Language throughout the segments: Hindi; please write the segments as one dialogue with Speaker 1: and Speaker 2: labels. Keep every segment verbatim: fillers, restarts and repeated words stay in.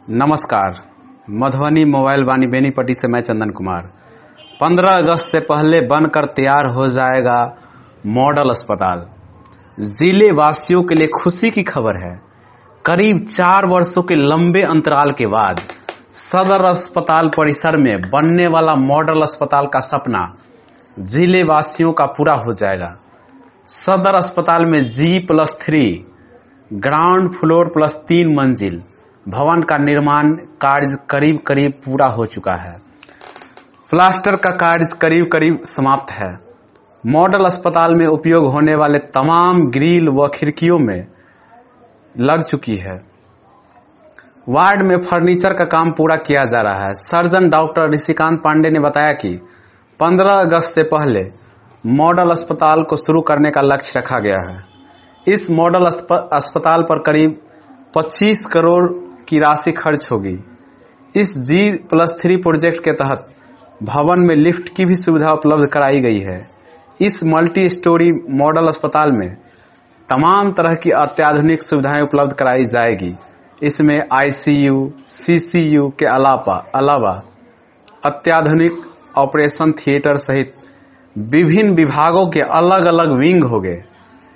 Speaker 1: नमस्कार। मधुबनी मोबाइल वाणी बेनीपट्टी से मैं चंदन कुमार। पंद्रह अगस्त से पहले बनकर तैयार हो जाएगा मॉडल अस्पताल। जिले वासियों के लिए खुशी की खबर है। करीब चार वर्षों के लंबे अंतराल के बाद सदर अस्पताल परिसर में बनने वाला मॉडल अस्पताल का सपना जिले वासियों का पूरा हो जाएगा। सदर अस्पताल में G plus three ground floor plus तीन मंजिल भवन का निर्माण कार्य करीब करीब पूरा हो चुका है। प्लास्टर का कार्य करीब करीब समाप्त है। मॉडल अस्पताल में उपयोग होने वाले तमाम ग्रिल व खिड़कियों में लग चुकी है। वार्ड में फर्नीचर का काम पूरा किया जा रहा है। सर्जन डॉक्टर ऋषिकांत पांडे ने बताया कि पंद्रह अगस्त से पहले मॉडल अस्पताल को शुरू करने का लक्ष्य रखा गया है। इस मॉडल अस्पताल पर करीब पच्चीस करोड़ की राशि खर्च होगी। इस जी प्लस थ्री प्रोजेक्ट के तहत भवन में लिफ्ट की भी सुविधा उपलब्ध कराई गई है। इस मल्टी स्टोरी मॉडल अस्पताल में तमाम तरह की अत्याधुनिक सुविधाएं उपलब्ध कराई जाएगी। इसमें आईसीयू, सीसीयू के अलावा अलावा अत्याधुनिक ऑपरेशन थिएटर सहित विभिन्न विभागों के अलग अलग विंग होंगे।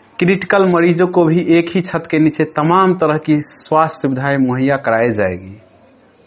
Speaker 1: क्रिटिकल मरीजों को भी एक ही छत के नीचे तमाम तरह की स्वास्थ्य सुविधाएं मुहैया कराई जाएगी।